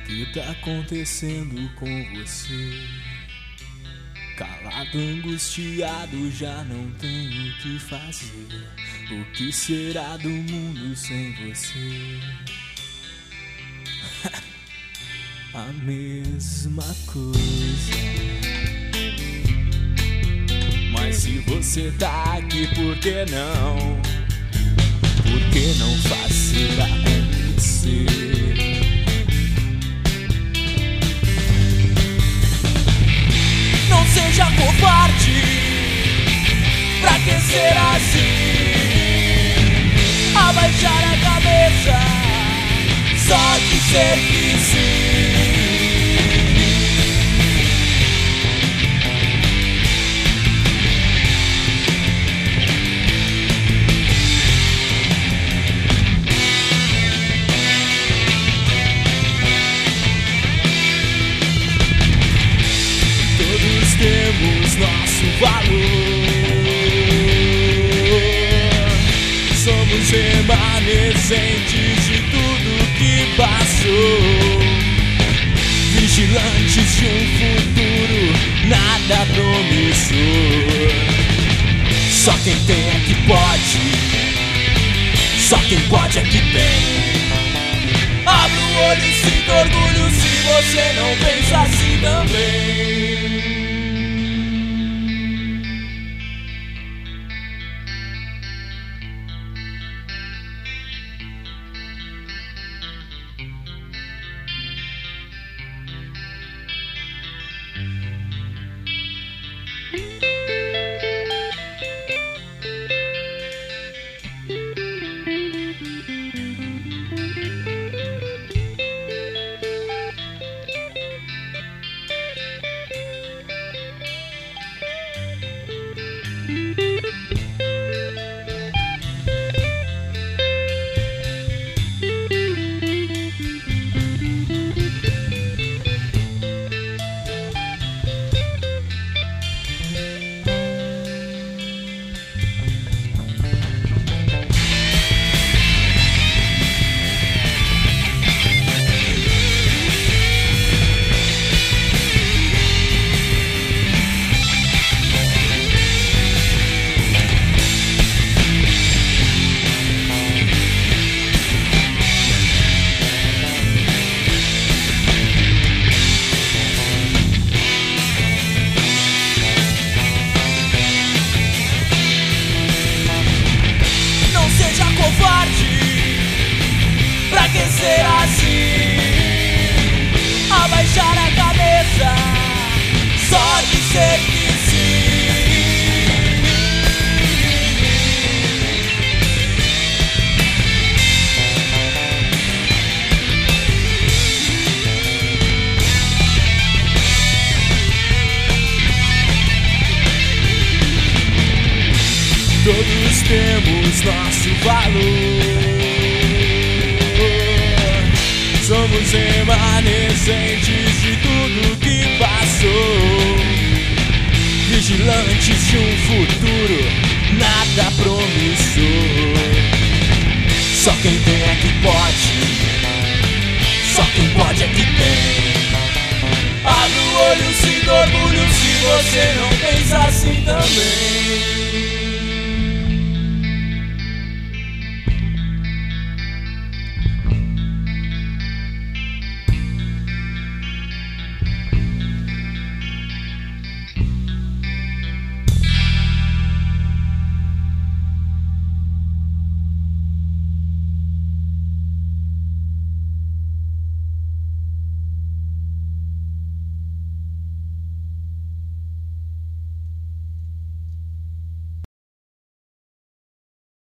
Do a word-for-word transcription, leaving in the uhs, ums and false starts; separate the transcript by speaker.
Speaker 1: que tá acontecendo com você? Calado, angustiado, já não tenho o que fazer. O que será do mundo sem você? A mesma coisa. Mas se você tá aqui, por que não? Por que não fazer acontecer? Não seja covarde, pra que ser assim? Abaixar a cabeça, só dizer que sim. Todos temos nosso valor. Somos remanescentes de tudo que passou, vigilantes de um futuro nada promissor. Só quem tem é que pode, só quem pode é que tem. Abre o olho e sinta orgulho se você não pensa assim também. Pra que ser assim? Abaixar a cabeça, só dizer que sim. Todos temos nosso valor. Somos remanescentes de tudo que passou, vigilantes de um futuro nada promissor. Só quem tem é que pode, só quem pode é que tem. Abre o olho, sinta orgulho se você não pensa assim também.